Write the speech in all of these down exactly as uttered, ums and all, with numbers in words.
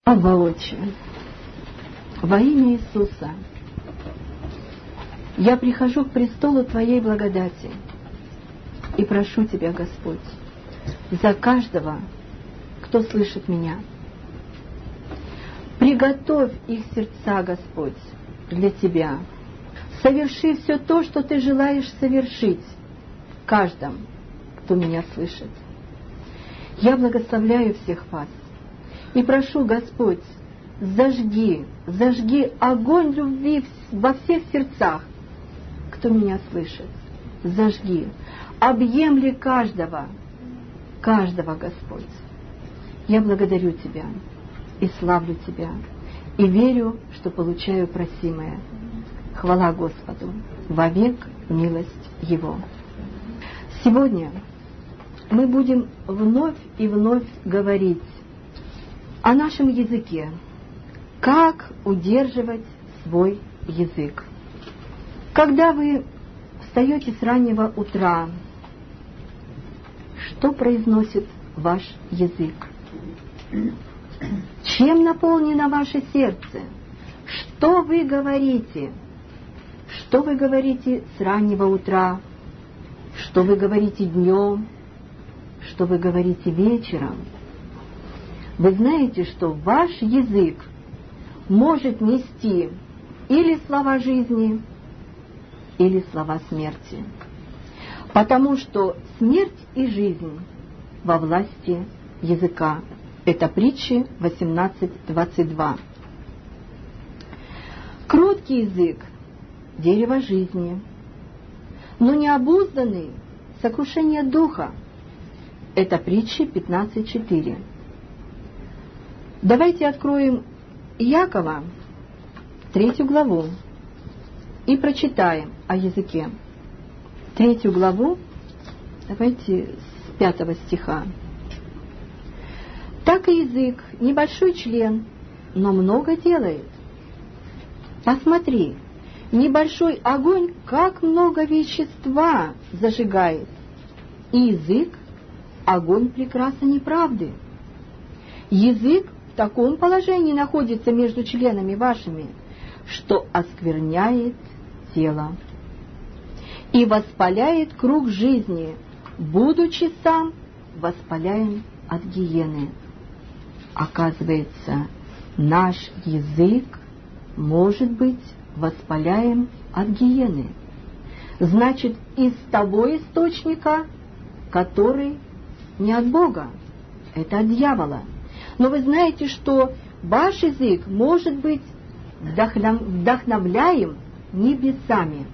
Ава, Отче, во имя Иисуса я прихожу к престолу Твоей благодати и прошу Тебя, Господь, за каждого, кто слышит меня. Приготовь их сердца, Господь, для Тебя. Соверши все то, что Ты желаешь совершить в каждом, кто меня слышит. Я благословляю всех вас и прошу, Господь, зажги, зажги огонь любви во всех сердцах, кто меня слышит. Зажги, объемли каждого, каждого, Господь. Я благодарю Тебя и славлю Тебя, и верю, что получаю просимое. Хвала Господу, вовек милость Его. Сегодня мы будем вновь и вновь говорить о нашем языке, как удерживать свой язык. Когда вы встаете с раннего утра, что произносит ваш язык? Чем наполнено ваше сердце? Что вы говорите? Что вы говорите с раннего утра? Что вы говорите днем? Что вы говорите вечером? Вы знаете, что ваш язык может нести или слова жизни, или слова смерти. Потому что смерть и жизнь во власти языка. Это Притчи восемнадцать двадцать два. Кроткий язык – дерево жизни, но необузданный – сокрушение духа. Это Притчи пятнадцать четыре. Давайте откроем Иакова, третью главу, и прочитаем о языке. Третью главу, давайте с пятого стиха. «Так и язык, небольшой член, но много делает. Посмотри, небольшой огонь, как много вещества зажигает. И язык — огонь прекраса неправды. Язык в таком положении находится между членами вашими, что оскверняет тело и воспаляет круг жизни, будучи сам воспаляем от гиены». Оказывается, наш язык может быть воспаляем от гиены. Значит, из того источника, который не от Бога, это от дьявола. Но вы знаете, что ваш язык может быть вдохновляем небесами.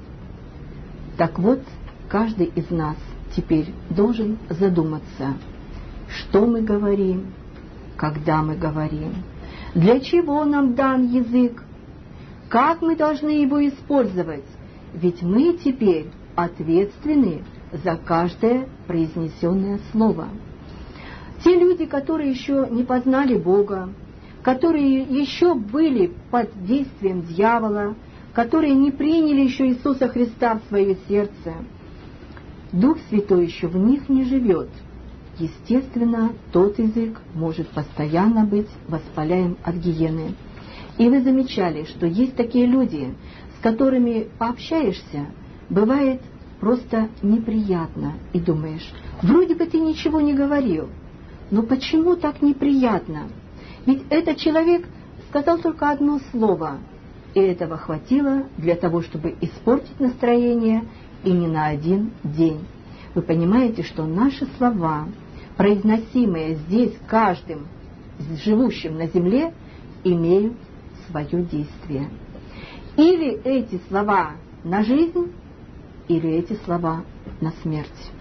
Так вот, каждый из нас теперь должен задуматься, что мы говорим, когда мы говорим, для чего нам дан язык, как мы должны его использовать, ведь мы теперь ответственны за каждое произнесенное слово. Те люди, которые еще не познали Бога, которые еще были под действием дьявола, которые не приняли еще Иисуса Христа в свое сердце, Дух Святой еще в них не живет. Естественно, тот язык может постоянно быть воспаляем от гиены. И вы замечали, что есть такие люди, с которыми пообщаешься, бывает просто неприятно, и думаешь, вроде бы ты ничего не говорил, но почему так неприятно? Ведь этот человек сказал только одно слово, и этого хватило для того, чтобы испортить настроение, и не на один день. Вы понимаете, что наши слова, произносимые здесь каждым живущим на земле, имеют свое действие. Или эти слова на жизнь, или эти слова на смерть.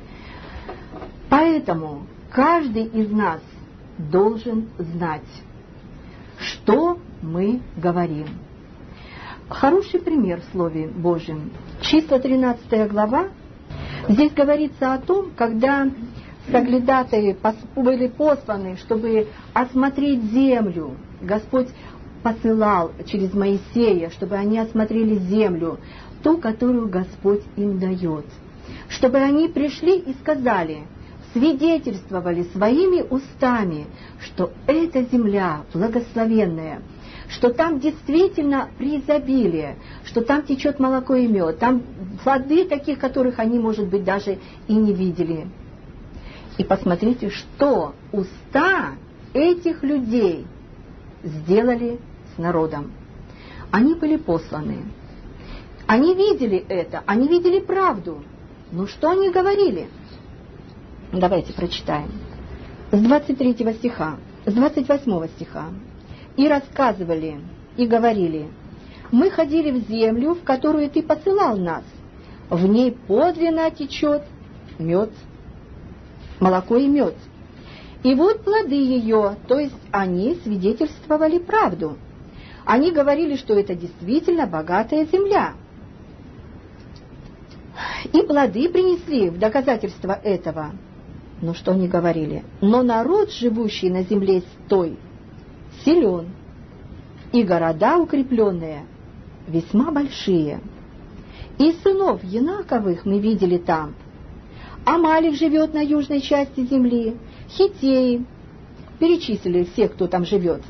Поэтому каждый из нас должен знать, что мы говорим. Хороший пример в Слове Божьем. Числа тринадцатая глава. Здесь говорится о том, когда соглядатые были посланы, чтобы осмотреть землю. Господь посылал через Моисея, чтобы они осмотрели землю, ту, которую Господь им дает. Чтобы они пришли и сказали: свидетельствовали своими устами, что эта земля благословенная, что там действительно преизобилие, что там течет молоко и мед, там плоды таких, которых они, может быть, даже и не видели. И посмотрите, что уста этих людей сделали с народом. Они были посланы. Они видели это, они видели правду. Но что они говорили? Давайте прочитаем. С двадцать третьего стиха, с двадцать восьмого стиха. «И рассказывали, и говорили: мы ходили в землю, в которую ты посылал нас. В ней подлинно течет мед, молоко и мед. И вот плоды ее», то есть они свидетельствовали правду. Они говорили, что это действительно богатая земля. И плоды принесли в доказательство этого. Но что они говорили? «Но народ, живущий на земле той, силен, и города укрепленные, весьма большие. И сынов Янаковых мы видели там. Амалик живет на южной части земли, Хиттеи». Перечислили всех, кто там живет.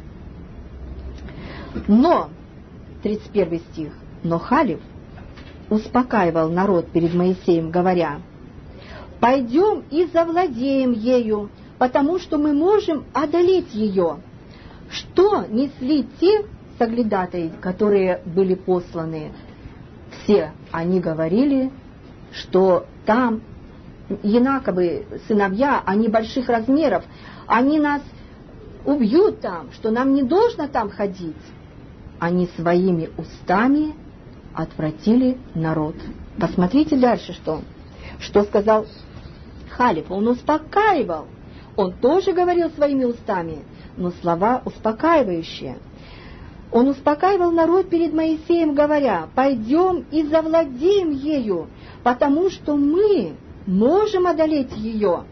Но, тридцать первый стих, «Но Халев успокаивал народ перед Моисеем, говоря: пойдем и завладеем ею, потому что мы можем одолеть ее». Что несли те соглядатаи, которые были посланы? Все они говорили, что там Янаковы сыновья, они больших размеров, они нас убьют там, что нам не должно там ходить. Они своими устами отвратили народ. Посмотрите дальше, что, что сказал Халев. Он успокаивал, он тоже говорил своими устами, но слова успокаивающие. Он успокаивал народ перед Моисеем, говоря: пойдем и завладеем ею, потому что мы можем одолеть ее.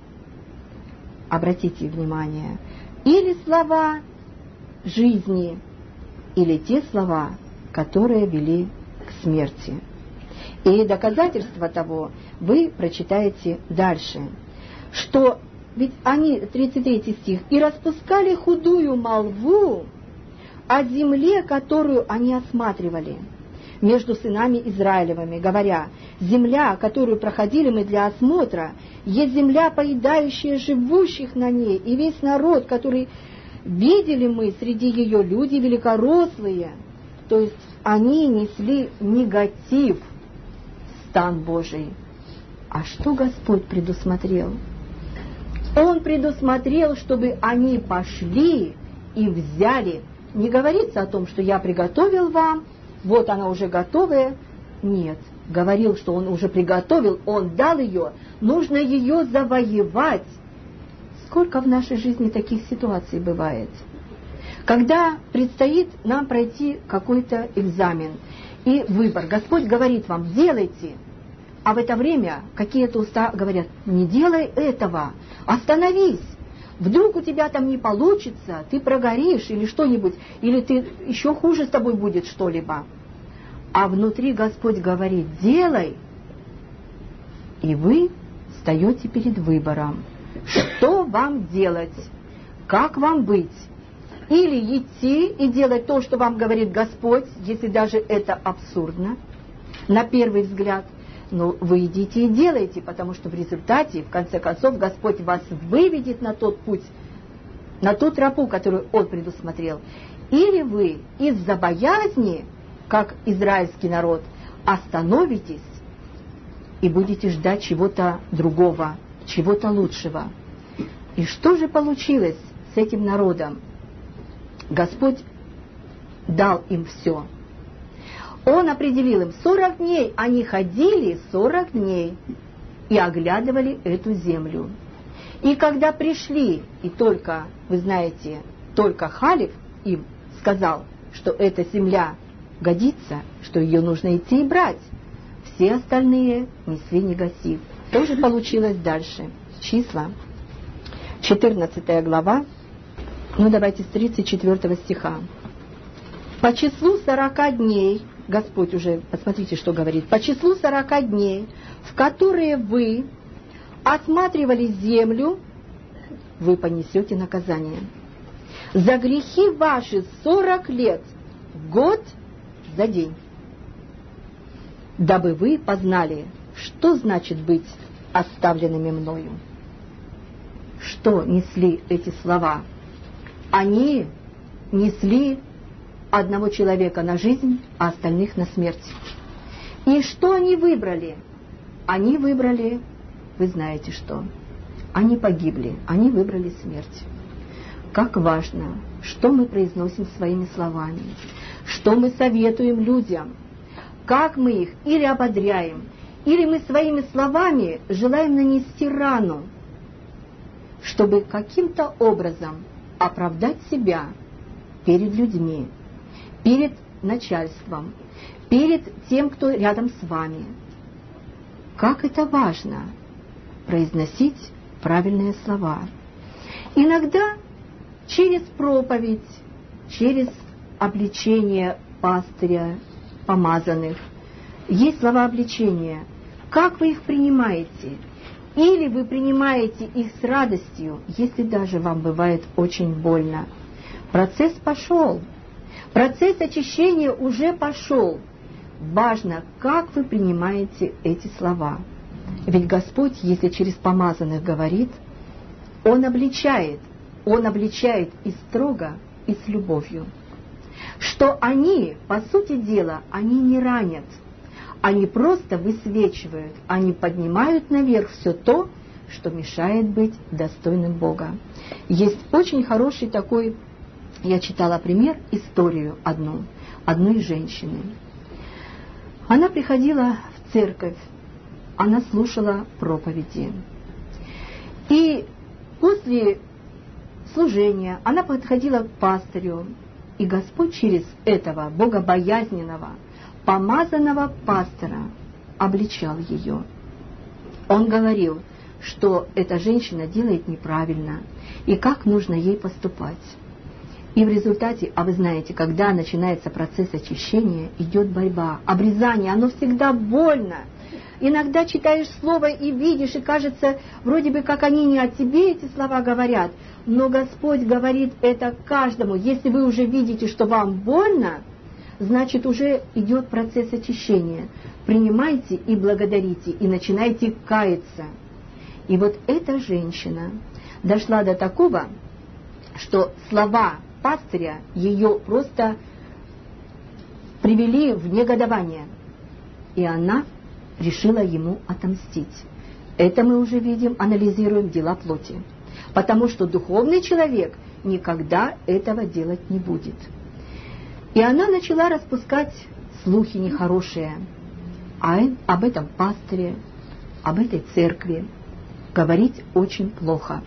Обратите внимание, или слова жизни, или те слова, которые вели к смерти. И доказательство того вы прочитаете дальше, что ведь они, тридцать третий стих, «и распускали худую молву о земле, которую они осматривали между сынами Израилевыми, говоря: земля, которую проходили мы для осмотра, есть земля, поедающая живущих на ней, и весь народ, который видели мы среди ее, люди великорослые». То есть они несли негатив в стан Божий. А что Господь предусмотрел? Он предусмотрел, чтобы они пошли и взяли. Не говорится о том, что я приготовил вам, вот она уже готовая. Нет, говорил, что он уже приготовил, он дал ее, нужно ее завоевать. Сколько в нашей жизни таких ситуаций бывает? Когда предстоит нам пройти какой-то экзамен и выбор, Господь говорит вам: делайте. А в это время какие-то уста говорят: не делай этого, остановись, вдруг у тебя там не получится, ты прогоришь или что-нибудь, или ты еще хуже с тобой будет что-либо. А внутри Господь говорит: делай. И вы встаете перед выбором, что вам делать, как вам быть. Или идти и делать то, что вам говорит Господь, если даже это абсурдно, на первый взгляд. Но вы идите и делаете, потому что в результате, в конце концов, Господь вас выведет на тот путь, на ту тропу, которую Он предусмотрел. Или вы из-за боязни, как израильский народ, остановитесь и будете ждать чего-то другого, чего-то лучшего. И что же получилось с этим народом? Господь дал им все. Он определил им сорок дней, они ходили сорок дней и оглядывали эту землю. И когда пришли, и только, вы знаете, только Халев им сказал, что эта земля годится, что ее нужно идти и брать, все остальные несли негатив. Тоже получилось дальше. Числа, четырнадцатая глава, ну давайте с тридцать четвёртого стиха. «По числу сорока дней», Господь уже, посмотрите, что говорит, «по числу сорока дней, в которые вы осматривали землю, вы понесете наказание. За грехи ваши сорок лет, год за день, дабы вы познали, что значит быть оставленными мною. Что несли эти слова? Они несли одного человека на жизнь, а остальных на смерть. И что они выбрали? Они выбрали, вы знаете что, они погибли, они выбрали смерть. Как важно, что мы произносим своими словами, что мы советуем людям, как мы их или ободряем, или мы своими словами желаем нанести рану, чтобы каким-то образом оправдать себя перед людьми, перед начальством, перед тем, кто рядом с вами. Как это важно произносить правильные слова. Иногда через проповедь, через обличение пастыря, помазанных, есть слова обличения. Как вы их принимаете? Или вы принимаете их с радостью, если даже вам бывает очень больно. Процесс пошел. Процесс очищения уже пошел. Важно, как вы принимаете эти слова. Ведь Господь, если через помазанных говорит, Он обличает. Он обличает и строго, и с любовью. Что они, по сути дела, они не ранят. Они просто высвечивают, они поднимают наверх все то, что мешает быть достойным Бога. Есть очень хороший такой, я читала пример, историю одну, одной женщины. Она приходила в церковь, она слушала проповеди. И после служения она подходила к пастырю, и Господь через этого богобоязненного, помазанного пастора обличал ее. Он говорил, что эта женщина делает неправильно, и как нужно ей поступать. И в результате, а вы знаете, когда начинается процесс очищения, идет борьба, обрезание, оно всегда больно. Иногда читаешь слово и видишь, и кажется, вроде бы как они не о тебе эти слова говорят, но Господь говорит это каждому. Если вы уже видите, что вам больно, значит уже идет процесс очищения. Принимайте и благодарите, и начинайте каяться. И вот эта женщина дошла до такого, что слова пастыря ее просто привели в негодование. И она решила ему отомстить. Это мы уже видим, анализируем дела плоти. Потому что духовный человек никогда этого делать не будет. И она начала распускать слухи нехорошие об этом пастыре, об этой церкви, говорить очень плохо.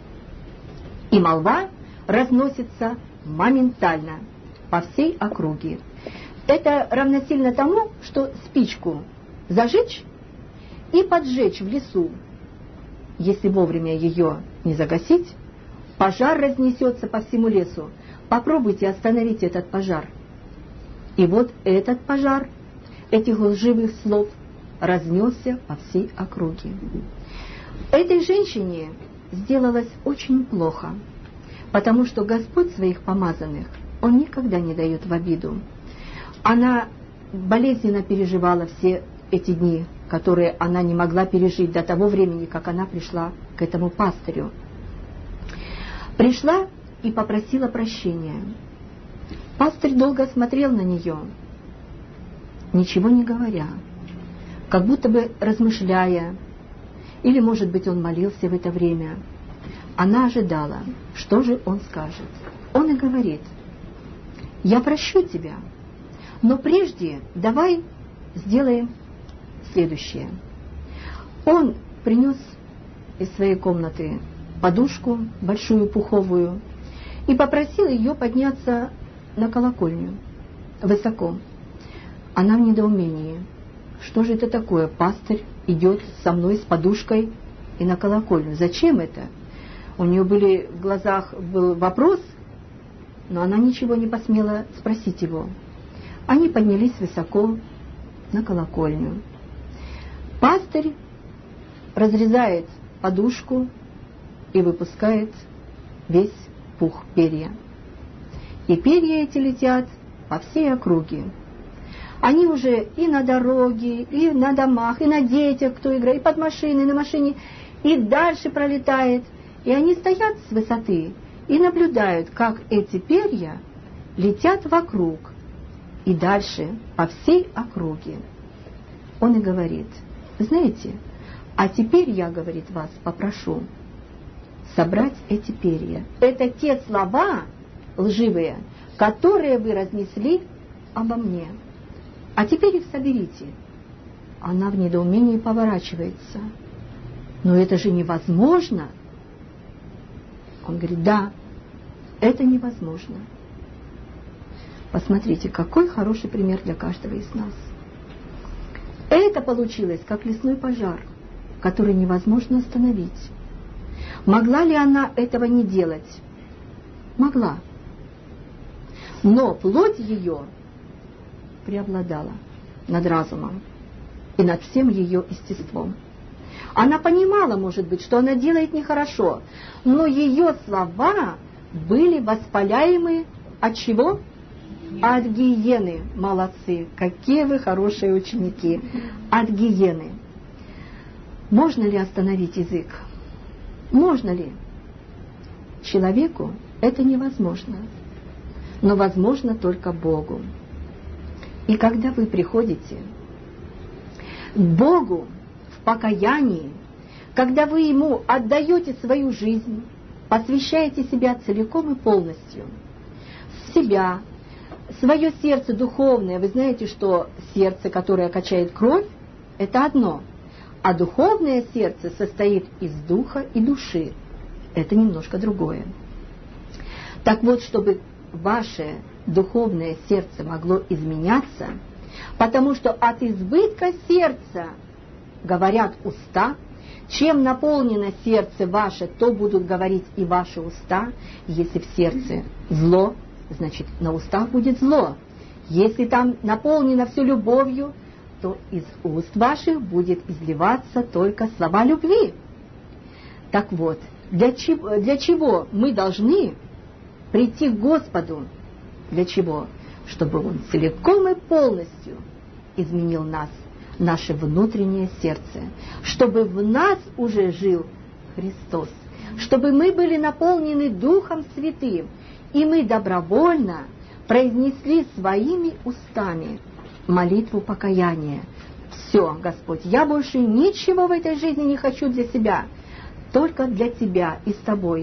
И молва разносится моментально по всей округе. Это равносильно тому, что спичку зажечь и поджечь в лесу. Если вовремя ее не загасить, пожар разнесется по всему лесу. Попробуйте остановить этот пожар. И вот этот пожар этих лживых слов разнесся по всей округе. Этой женщине сделалось очень плохо, потому что Господь своих помазанных, Он никогда не дает в обиду. Она болезненно переживала все эти дни, которые она не могла пережить до того времени, как она пришла к этому пастырю. Пришла и попросила прощения. Пастырь долго смотрел на нее, ничего не говоря, как будто бы размышляя, или, может быть, он молился в это время. Она ожидала, что же он скажет. Он и говорит: «Я прощу тебя, но прежде давай сделаем следующее». Он принес из своей комнаты подушку, большую пуховую, и попросил ее подняться на колокольню, высоко. Она в недоумении. Что же это такое? Пастырь идет со мной с подушкой и на колокольню. Зачем это? У нее были в глазах был вопрос, но она ничего не посмела спросить его. Они поднялись высоко на колокольню. Пастырь разрезает подушку и выпускает весь пух, перья. И перья эти летят по всей округе. Они уже и на дороге, и на домах, и на детях, кто играет, и под машиной, и на машине, и дальше пролетает. И они стоят с высоты и наблюдают, как эти перья летят вокруг и дальше по всей округе. Он и говорит: вы знаете, а теперь я, говорит, вас попрошу собрать эти перья. Это те слова лживые, которые вы разнесли обо мне. А теперь их соберите. Она в недоумении поворачивается. Но это же невозможно. Он говорит: да, это невозможно. Посмотрите, какой хороший пример для каждого из нас. Это получилось как лесной пожар, который невозможно остановить. Могла ли она этого не делать? Могла. Но плоть ее преобладала над разумом и над всем ее естеством. Она понимала, может быть, что она делает нехорошо, но ее слова были воспаляемы от чего? От гиены. Молодцы, какие вы хорошие ученики. От гиены. Можно ли остановить язык? Можно ли? Человеку это невозможно, но возможно только Богу. И когда вы приходите к Богу в покаянии, когда вы Ему отдаете свою жизнь, посвящаете себя целиком и полностью, себя, свое сердце духовное, вы знаете, что сердце, которое качает кровь, это одно, а духовное сердце состоит из духа и души, это немножко другое. Так вот, чтобы ваше духовное сердце могло изменяться, потому что от избытка сердца говорят уста, чем наполнено сердце ваше, то будут говорить и ваши уста. Если в сердце зло, значит на устах будет зло. Если там наполнено все любовью, то из уст ваших будет изливаться только слова любви. Так вот, для чего, для чего мы должны прийти к Господу? Для чего? Чтобы Он целиком и полностью изменил нас, наше внутреннее сердце, чтобы в нас уже жил Христос, чтобы мы были наполнены Духом Святым, и мы добровольно произнесли своими устами молитву покаяния. Все, Господь, я больше ничего в этой жизни не хочу для себя, только для Тебя и с Тобой.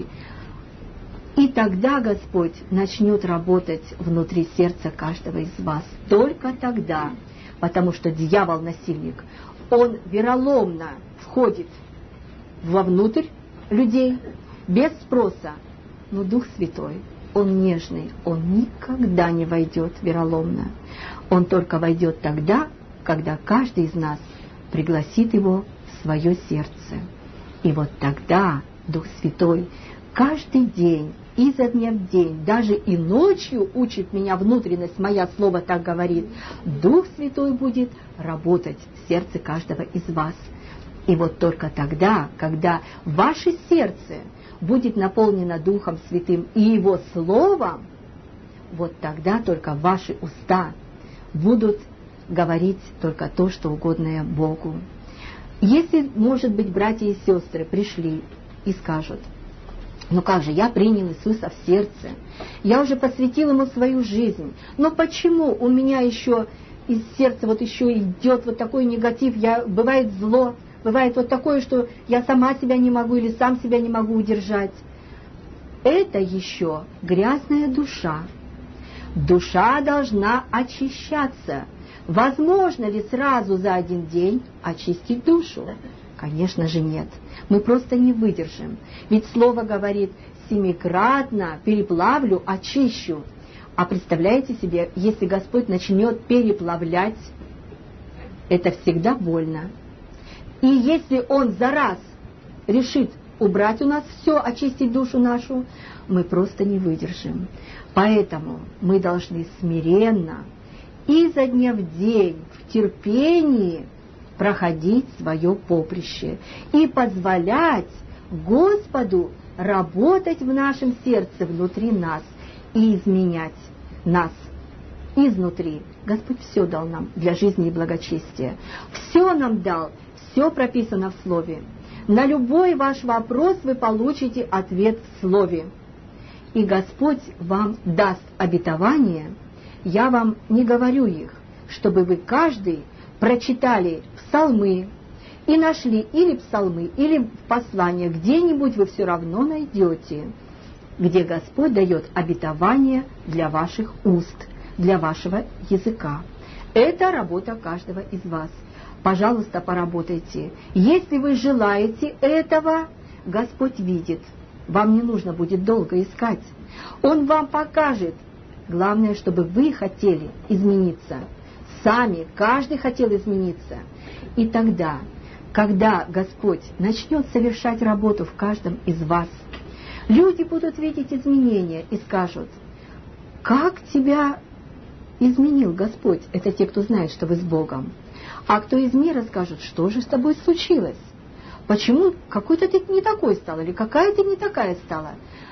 И тогда Господь начнет работать внутри сердца каждого из вас. Только тогда, потому что дьявол-насильник, он вероломно входит вовнутрь людей без спроса. Но Дух Святой, Он нежный, Он никогда не войдет вероломно. Он только войдет тогда, когда каждый из нас пригласит Его в свое сердце. И вот тогда Дух Святой каждый день, изо дня в день, даже и ночью учит меня внутренность, моя слово так говорит, Дух Святой будет работать в сердце каждого из вас. И вот только тогда, когда ваше сердце будет наполнено Духом Святым и Его Словом, вот тогда только ваши уста будут говорить только то, что угодное Богу. Если, может быть, братья и сестры пришли и скажут: ну как же, я принял Иисуса в сердце, я уже посвятил Ему свою жизнь, но почему у меня еще из сердца вот еще идет вот такой негатив, я, бывает зло, бывает вот такое, что я сама себя не могу или сам себя не могу удержать. Это еще грязная душа. Душа должна очищаться. Возможно ли сразу за один день очистить душу? Конечно же нет. Мы просто не выдержим. Ведь Слово говорит: семикратно переплавлю, очищу. А представляете себе, если Господь начнет переплавлять, это всегда больно. И если Он за раз решит убрать у нас все, очистить душу нашу, мы просто не выдержим. Поэтому мы должны смиренно, изо дня в день, в терпении проходить свое поприще и позволять Господу работать в нашем сердце внутри нас и изменять нас изнутри. Господь все дал нам для жизни и благочестия. Все нам дал, все прописано в Слове. На любой ваш вопрос вы получите ответ в Слове. И Господь вам даст обетование. Я вам не говорю их, чтобы вы каждый прочитали псалмы и нашли или псалмы, или в посланиях, где-нибудь вы все равно найдете, где Господь дает обетование для ваших уст, для вашего языка. Это работа каждого из вас. Пожалуйста, поработайте. Если вы желаете этого, Господь видит. Вам не нужно будет долго искать. Он вам покажет. Главное, чтобы вы хотели измениться. Сами, каждый хотел измениться. И тогда, когда Господь начнет совершать работу в каждом из вас, люди будут видеть изменения и скажут: как тебя изменил Господь? Это те, кто знает, что вы с Богом. А кто из мира скажет: что же с тобой случилось? Почему какой-то ты не такой стал, или какая ты не такая стала?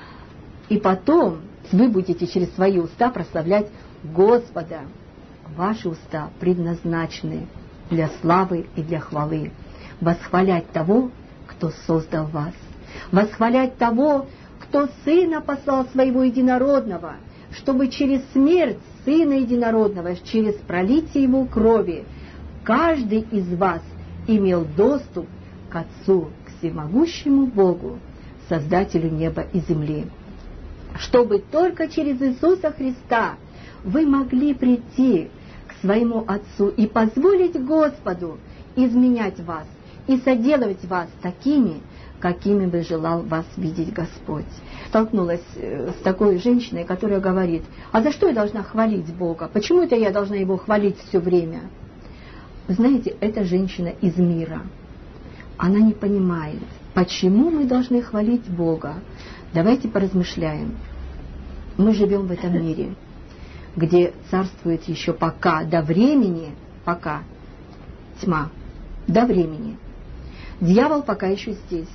И потом вы будете через свои уста прославлять Господа. Ваши уста предназначены для славы и для хвалы. Восхвалять того, кто создал вас. Восхвалять того, кто Сына послал Своего Единородного, чтобы через смерть Сына Единородного, через пролитие Его крови, каждый из вас имел доступ к Отцу, к всемогущему Богу, Создателю неба и земли. Чтобы только через Иисуса Христа вы могли прийти к своему Отцу и позволить Господу изменять вас и соделывать вас такими, какими бы желал вас видеть Господь. Столкнулась с такой женщиной, которая говорит: а за что я должна хвалить Бога? Почему это я должна Его хвалить все время? Вы знаете, эта женщина из мира. Она не понимает, почему мы должны хвалить Бога. Давайте поразмышляем. Мы живем в этом мире, где царствует еще пока, до времени, пока тьма, до времени. Дьявол пока еще здесь.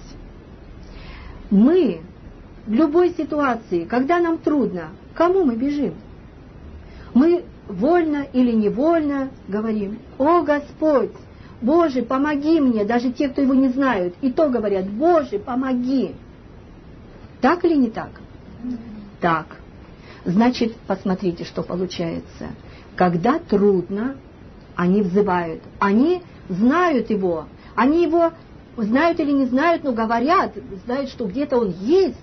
Мы в любой ситуации, когда нам трудно, к кому мы бежим? Мы вольно или невольно говорим: «О Господь, Боже, помоги мне!» Даже те, кто Его не знают, и то говорят: «Боже, помоги!» Так или не так? Так. Значит, посмотрите, что получается. Когда трудно, они взывают. Они знают Его. Они Его знают или не знают, но говорят, знают, что где-то Он есть.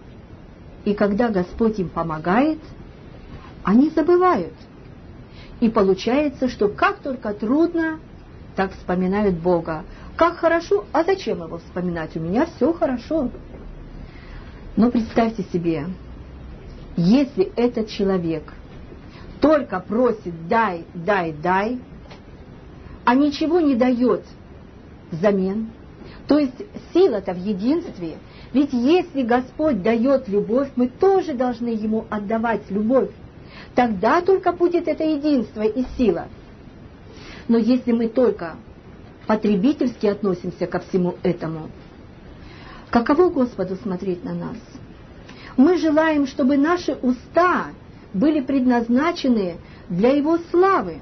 И когда Господь им помогает, они забывают. И получается, что как только трудно, так вспоминают Бога. Как хорошо, а зачем Его вспоминать? У меня все хорошо. Но представьте себе, если этот человек только просит «дай, дай, дай», а ничего не дает взамен, то есть сила-то в единстве. Ведь если Господь дает любовь, мы тоже должны Ему отдавать любовь. Тогда только будет это единство и сила. Но если мы только потребительски относимся ко всему этому, каково Господу смотреть на нас? Мы желаем, чтобы наши уста были предназначены для Его славы.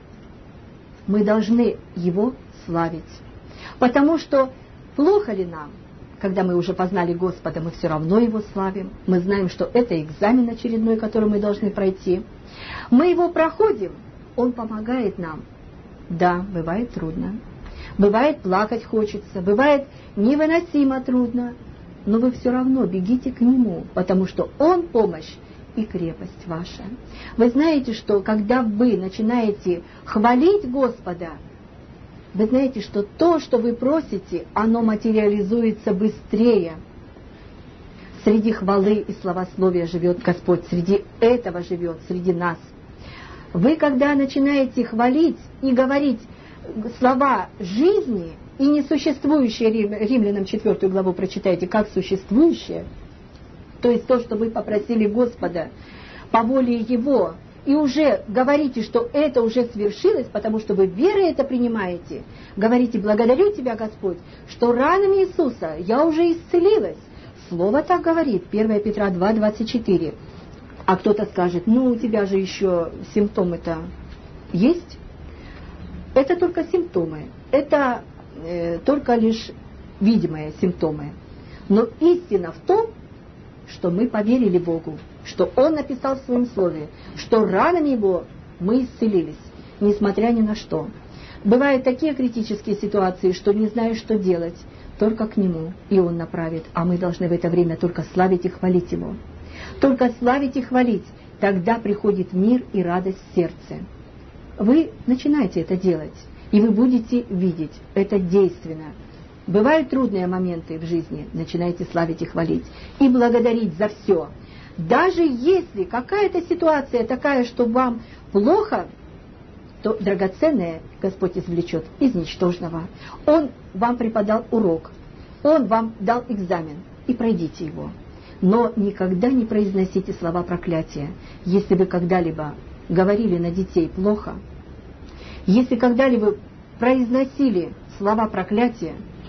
Мы должны Его славить. Потому что плохо ли нам, когда мы уже познали Господа, мы все равно Его славим. Мы знаем, что это экзамен очередной, который мы должны пройти. Мы его проходим, Он помогает нам. Да, бывает трудно. Бывает плакать хочется, бывает невыносимо трудно. Но вы все равно бегите к Нему, потому что Он помощь и крепость ваша. Вы знаете, что когда вы начинаете хвалить Господа, вы знаете, что то, что вы просите, оно материализуется быстрее. Среди хвалы и славословия живет Господь, среди этого живет, среди нас. Вы, когда начинаете хвалить и говорить слова жизни и несуществующие, Римлянам четвёртую главу прочитайте, как существующее, то есть то, что вы попросили Господа по воле Его, и уже говорите, что это уже свершилось, потому что вы верой это принимаете, говорите: благодарю Тебя, Господь, что ранами Иисуса я уже исцелилась. Слово так говорит, первое Петра два, двадцать четыре. А кто-то скажет: ну у тебя же еще симптомы-то есть. Это только симптомы, это э, только лишь видимые симптомы. Но истина в том, что мы поверили Богу, что Он написал в Своем Слове, что ранами Его мы исцелились, несмотря ни на что. Бывают такие критические ситуации, что не знаешь, что делать, только к Нему, и Он направит, а мы должны в это время только славить и хвалить Его. Только славить и хвалить, тогда приходит мир и радость в сердце. Вы начинаете это делать, и вы будете видеть, это действенно. Бывают трудные моменты в жизни, начинайте славить и хвалить, и благодарить за все. Даже если какая-то ситуация такая, что вам плохо, то драгоценное Господь извлечет из ничтожного. Он вам преподал урок, Он вам дал экзамен, и пройдите его. Но никогда не произносите слова проклятия. Если вы когда-либо говорили на детей плохо, если когда-либо произносили слова проклятия,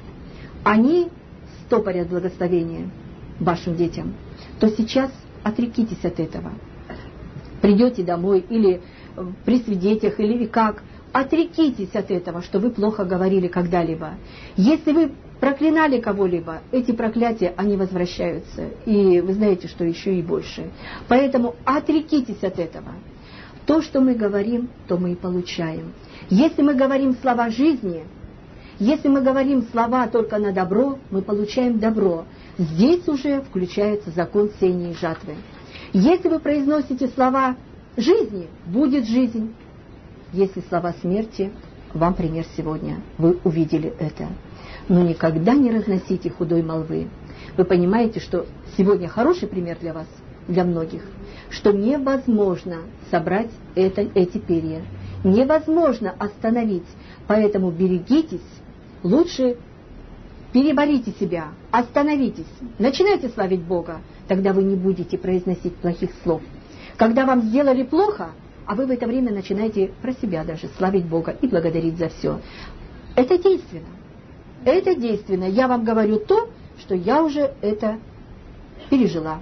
они стопорят благословение вашим детям, то сейчас отрекитесь от этого. Придете домой или при свидетелях, или как, отрекитесь от этого, что вы плохо говорили когда-либо. Если вы проклинали кого-либо, эти проклятия, они возвращаются. И вы знаете, что еще и больше. Поэтому отрекитесь от этого. То, что мы говорим, то мы и получаем. Если мы говорим слова жизни, если мы говорим слова только на добро, мы получаем добро. Здесь уже включается закон сеяния и жатвы. Если вы произносите слова жизни, будет жизнь. Если слова смерти, вам пример сегодня. Вы увидели это. Но никогда не разносите худой молвы. Вы понимаете, что сегодня хороший пример для вас, для многих, что невозможно собрать это, эти перья. Невозможно остановить. Поэтому берегитесь, лучше переборите себя, остановитесь, начинайте славить Бога, тогда вы не будете произносить плохих слов. Когда вам сделали плохо, а вы в это время начинаете про себя даже славить Бога и благодарить за все. Это действенно. Это действенно. Я вам говорю то, что я уже это пережила.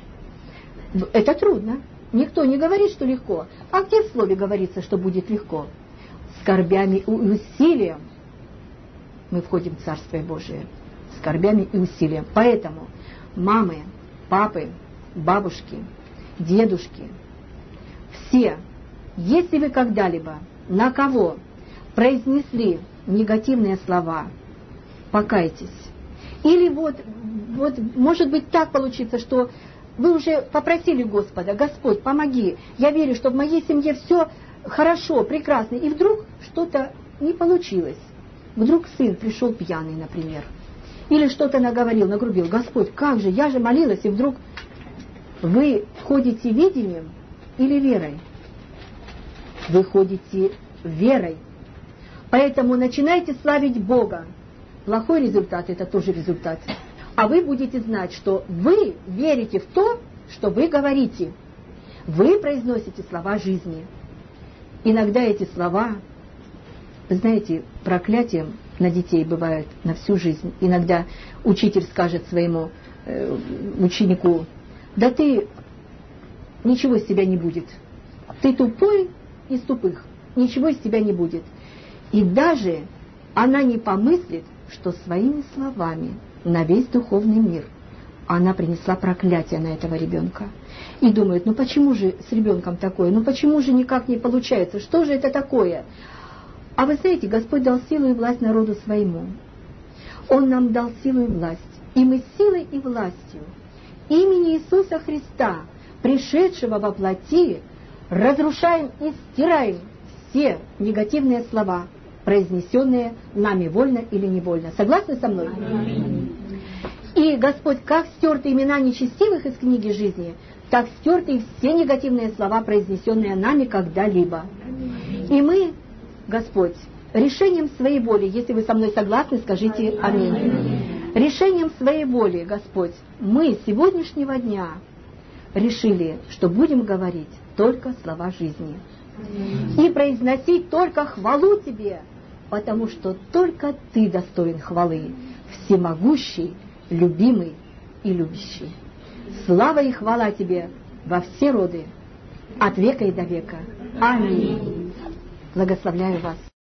Это трудно. Никто не говорит, что легко. А где в слове говорится, что будет легко? Скорбями и усилием мы входим в Царствие Божие. Скорбями и усилием. Поэтому мамы, папы, бабушки, дедушки, все, если вы когда-либо на кого произнесли негативные слова, покайтесь. Или вот, вот может быть так получится, что вы уже попросили Господа: Господь, помоги, я верю, что в моей семье все хорошо, прекрасно, и вдруг что-то не получилось. Вдруг сын пришел пьяный, например, или что-то наговорил, нагрубил. Господь, как же, я же молилась, и вдруг вы ходите видением или верой? Вы ходите верой. Поэтому начинайте славить Бога. Плохой результат – это тоже результат. А вы будете знать, что вы верите в то, что вы говорите. Вы произносите слова жизни. Иногда эти слова, вы знаете, проклятием на детей бывают на всю жизнь. Иногда учитель скажет своему э, ученику: да ты, ничего из тебя не будет. Ты тупой из тупых, ничего из тебя не будет. И даже она не помыслит, что своими словами на весь духовный мир она принесла проклятие на этого ребенка. И думает: ну почему же с ребенком такое? Ну почему же никак не получается? Что же это такое? А вы знаете, Господь дал силу и власть народу своему. Он нам дал силу и власть. И мы силой и властью имени Иисуса Христа, пришедшего во плоти, разрушаем и стираем все негативные слова, произнесенные нами вольно или невольно. Согласны со мной? Аминь. И Господь как стерты имена нечестивых из книги жизни, так стерты и все негативные слова, произнесенные нами когда-либо. И мы, Господь, решением своей воли, если вы со мной согласны, скажите аминь. Решением своей воли, Господь, мы с сегодняшнего дня решили, что будем говорить только слова жизни. И произносить только хвалу Тебе, потому что только Ты достоин хвалы, всемогущий, любимый и любящий. Слава и хвала Тебе во все роды, от века и до века. Аминь. Благословляю вас.